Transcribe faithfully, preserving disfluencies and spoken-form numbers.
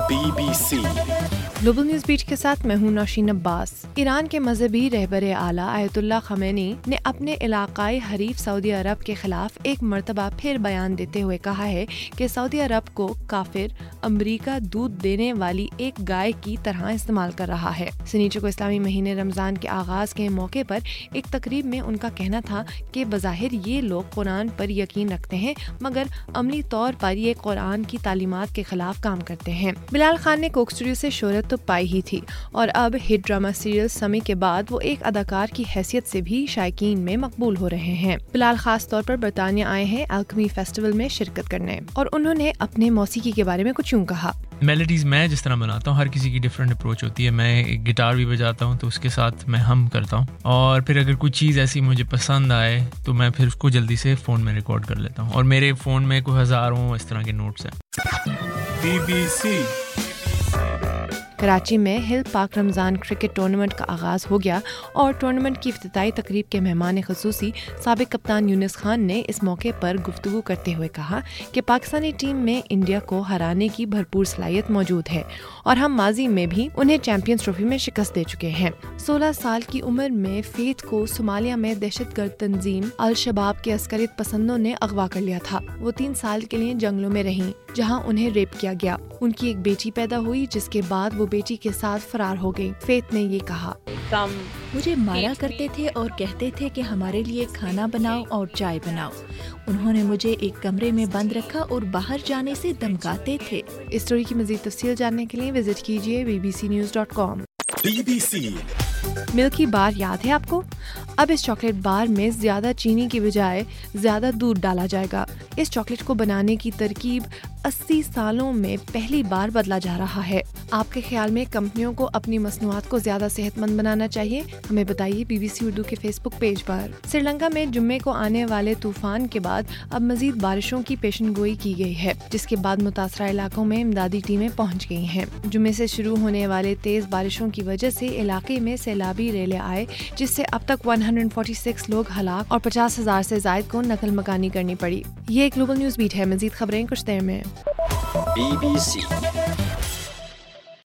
Be B C global news beat کے ساتھ میں ہوں نوشین عباس۔ ایران کے مذہبی رہبر اعلیٰ آیت اللہ خمینی نے اپنے علاقائی حریف سعودی عرب کے خلاف ایک مرتبہ پھر بیان دیتے ہوئے کہا ہے کہ سعودی عرب کو کافر امریکہ دودھ دینے والی ایک گائے کی طرح استعمال کر رہا ہے۔ سنیچر کو اسلامی مہینے رمضان کے آغاز کے موقع پر ایک تقریب میں ان کا کہنا تھا کہ بظاہر یہ لوگ قرآن پر یقین رکھتے ہیں مگر عملی طور پر یہ قرآن کی تعلیمات کے خلاف کام کرتے ہیں۔ بلال خان نے کوک اسٹوڈیو سے شہرت تو پائی ہی تھی اور اب ہٹ ڈرامہ سیریل سمی کے بعد وہ ایک اداکار کی حیثیت سے بھی شائقین میں مقبول ہو رہے ہیں۔ بلال خاص طور پر برطانیہ آئے ہیں الکمی فیسٹیول میں شرکت کرنے اور انہوں نے اپنے موسیقی کے بارے میں کچھ یوں کہا۔ میلڈیز میں جس طرح بناتا ہوں، ہر کسی کی ڈفرینٹ اپروچ ہوتی ہے۔ میں ایک گٹار بھی بجاتا ہوں تو اس کے ساتھ میں ہم کرتا ہوں، اور پھر اگر کوئی چیز ایسی مجھے پسند آئے تو میں پھر اس کو جلدی سے فون میں ریکارڈ کر لیتا ہوں، اور میرے فون میں کوئی ہزاروں اس طرح کے نوٹس ہیں۔ بی بی سی کراچی میں ہل پاک رمضان کرکٹ ٹورنامنٹ کا آغاز ہو گیا اور ٹورنامنٹ کی افتتاحی تقریب کے مہمان خصوصی سابق کپتان یونس خان نے اس موقع پر گفتگو کرتے ہوئے کہا کہ پاکستانی ٹیم میں انڈیا کو ہرانے کی بھرپور صلاحیت موجود ہے اور ہم ماضی میں بھی انہیں چیمپئنز ٹرافی میں شکست دے چکے ہیں۔ سولہ سال کی عمر میں فیتھ کو صومالیہ میں دہشت گرد تنظیم الشباب کے عسکریت پسندوں نے اغوا کر لیا تھا۔ وہ تین سال کے لیے جنگلوں میں رہیں جہاں انہیں ریپ کیا گیا۔ ان کی ایک بیٹی پیدا ہوئی جس کے بعد وہ بیٹی کے ساتھ فرار ہو گئی۔ فیتھ نے یہ کہا، مجھے مارا کرتے تھے اور کہتے تھے کہ ہمارے لیے کھانا بناؤ اور چائے بناؤ۔ انہوں نے مجھے ایک کمرے میں بند رکھا اور باہر جانے سے دھمکاتے تھے۔ اس اسٹوری کی مزید تفصیل جاننے کے لیے وزٹ کیجیے B B C news dot com. B B C ملکی بار یاد ہے آپ کو؟ اب اس چاکلیٹ بار میں زیادہ چینی کی بجائے زیادہ دودھ ڈالا جائے گا۔ اس چاکلیٹ کو بنانے کی ترکیب اسی سالوں میں پہلی بار بدلا جا رہا ہے۔ آپ کے خیال میں کمپنیوں کو اپنی مصنوعات کو زیادہ صحت مند بنانا چاہیے؟ ہمیں بتائیے بی بی سی اردو کے فیس بک پیج پر۔ سری لنکا میں جمعے کو آنے والے طوفان کے بعد اب مزید بارشوں کی پیشن گوئی کی گئی ہے، جس کے بعد متاثرہ علاقوں میں امدادی ٹیمیں پہنچ گئی ہیں۔ جمعے سے شروع ہونے والے تیز بارشوں کی وجہ سے علاقے میں سیلابی ریلیں آئے، جس سے اب تک ایک سو چھیالیس لوگ ہلاک اور پچاس ہزار سے زائد کو نقل مکانی کرنی پڑی۔ یہ گلوبل نیوز بیٹ ہے، مزید خبریں کچھ دیر میں۔ Be B C